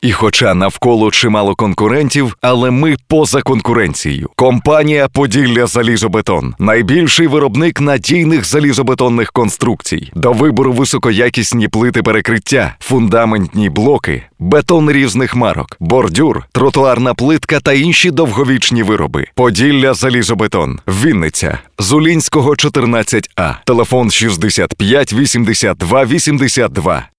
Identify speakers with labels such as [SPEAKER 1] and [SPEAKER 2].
[SPEAKER 1] І хоча навколо чимало конкурентів, але ми поза конкуренцією. Компанія «Поділля-Залізобетон» – найбільший виробник надійних залізобетонних конструкцій. До вибору високоякісні плити перекриття, фундаментні блоки, бетон різних марок, бордюр, тротуарна плитка та інші довговічні вироби. «Поділля-Залізобетон», Вінниця, Зулінського, 14А. Телефон 65 82 82.